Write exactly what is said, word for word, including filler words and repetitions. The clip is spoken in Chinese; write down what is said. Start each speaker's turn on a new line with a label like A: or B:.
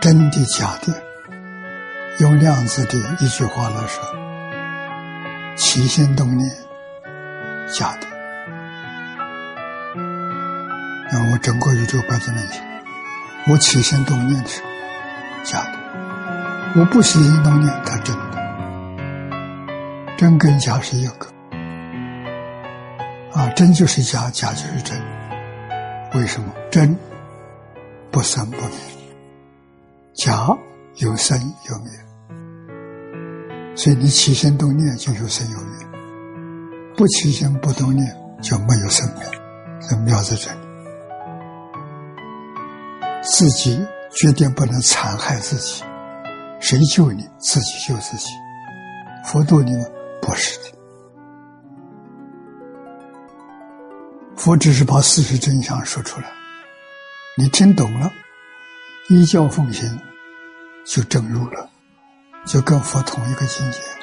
A: 真的假的，用量子的一句话来说，起心动念假的。那我整个宇宙摆在面前，我起心动念的时候假的，我不起心动念它真的。真跟假是一个啊，真就是假，假就是真。为什么？真不生不灭，假有生有灭，所以你起心动念就有生有灭，不起心不动念就没有生灭。这妙在这里，自己决定不能残害自己，谁救你？自己救自己。佛度你吗？不是的，佛只是把事实真相说出来，你听懂了，依教奉行，就证入了，就跟佛同一个境界。